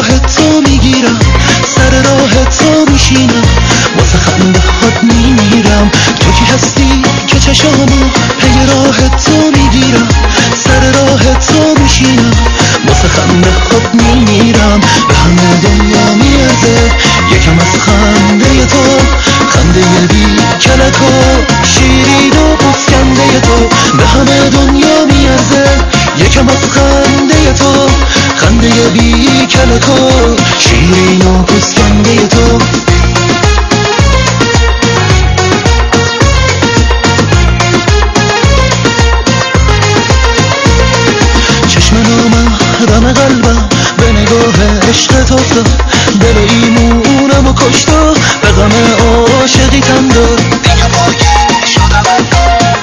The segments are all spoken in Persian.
راه تو میگیرم، سر راه تو میشینم، واسه خنده هات میمیرم. تو کی هستی که چشامو پی راه تو میگیرم، سر راه تو میشینم، واسه خنده هات میمیرم. به همه دنیا میارزه یکم از خنده تو، خنده بی کلک و شیرین و پسکنده تو. به همه دنیا میارزه یکم از خنده تو، خنده بی کلک و شیرین و پسکنده تو. چشم نامحرم قلبم به نگاه عشق تو افتاد، دل ایمونم و کشت و به غم عاشقی تن داد. دیگه پاگیر شدم انگار،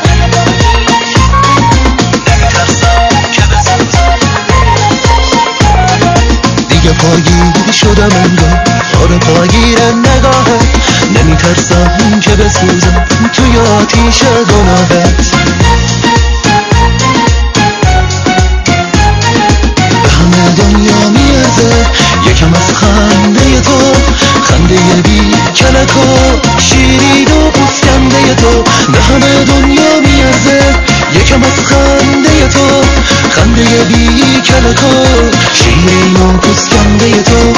نمیترسم که بسوزم. دیگه پاگیر شدم انگار، آره پاگیر نگاهت، نمیترسم که بسوزم توی آتیش گناهت. دنیا میارزه یکم از خنده تو، خنده بی کلک و شیرین و پسکنده تو. به همه دنیا میارزه یکم از خنده تو، خنده بی کلک و شیرین و پسکنده تو.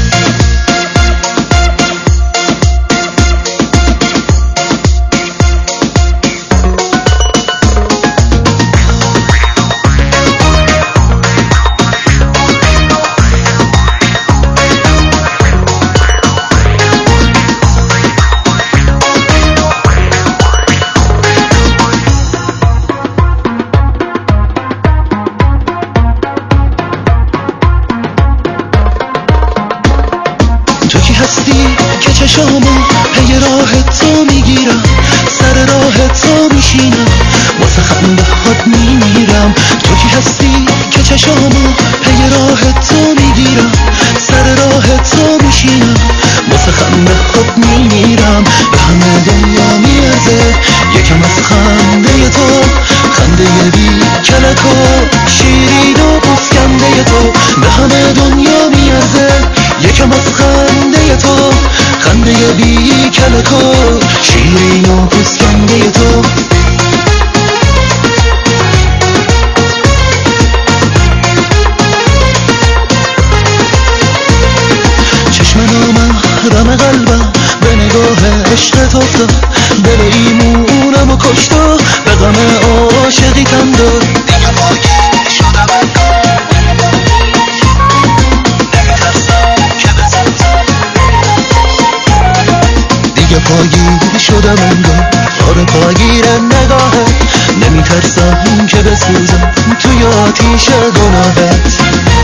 تو کی هستی که چشامو پی راه تو میگیرم، سر راه تو میشینم، واسه خنده هات میمیرم. تو کی هستی که چشامو پی راه تو میگیرم، سر راه تو میشینم، واسه خنده هات میمیرم. به همه دنیا میارزه یکم از خنده تو، خنده بی کلک و شیرین و پسکنده تو. به همه دنیا میارزه یکم از خنده تو، خنده بی کلک و شیرین و پسکنده تو. چشم نامحرم قلبم به نگاه عشق تو افتاد، دل ایمونم و کشت و به غم عاشقی تن داد. دیگه پاگیر شدم انگار، نمیترسم که بسوزم. دیگه پاگیر شدم انگار، آره پاگیر نگاهت، نمیترسم که بسوزم توی آتیش گناهت.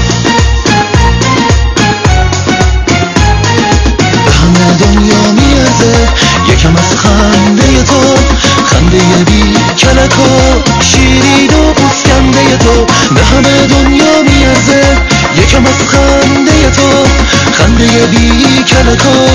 به همه دنیا میارزه یکم از خنده تو، خنده بی کلک و شیرین و پسکنده تو. به همه دنیا میارزه یکم از خنده تو، خنده بی کلک و